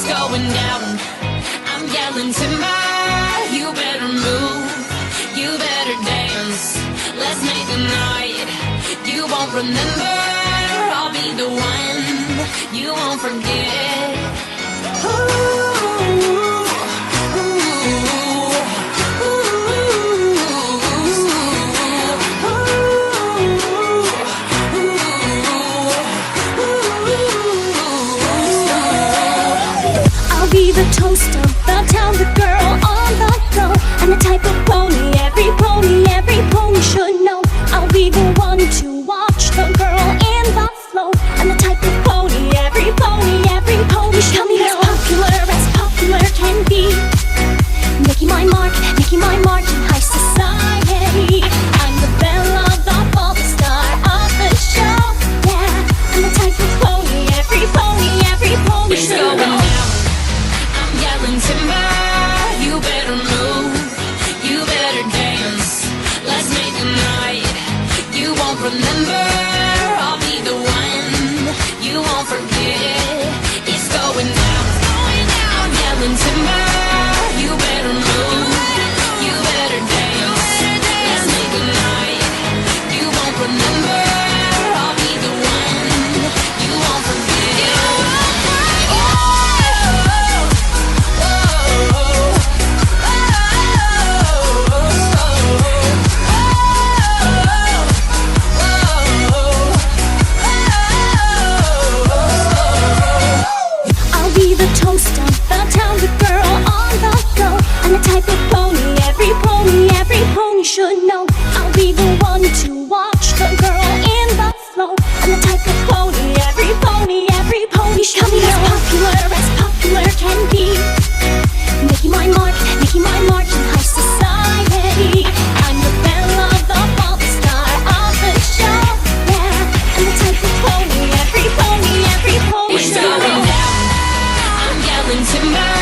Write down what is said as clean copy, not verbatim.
It's going down. I'm yelling timber. You better move. You better dance. Let's make a night you won't remember. I'll be the one you won't forget. I'll be the toast of the town, the girl on the go, and the type of pony every pony should know. I'll be the one to watch the girl in the flow, and the type of pony every pony should know. As popular can be, making my mark in high society. I'm the belle of the ball, the star of the show, yeah. And the type of pony every pony It's should going know. down. I'm yelling timber. You better move. You better dance. Let's make a night you won't remember. I'll be the one you won't forget. It's going down. I'm yelling timber. You better move. You better dance. Let's make a night you won't remember. I'll be the one you won't forget. I'll be the toast of the town, the girl on the go, and the type of pony every pony should know. I'll be the one to watch the girl in the flow, and the type of pony every pony should know. As popular can be, making my mark in high society. I'm the belle of the ball, the star of the show, yeah. And the type of pony every pony It's should going know. down. I'm yelling timber.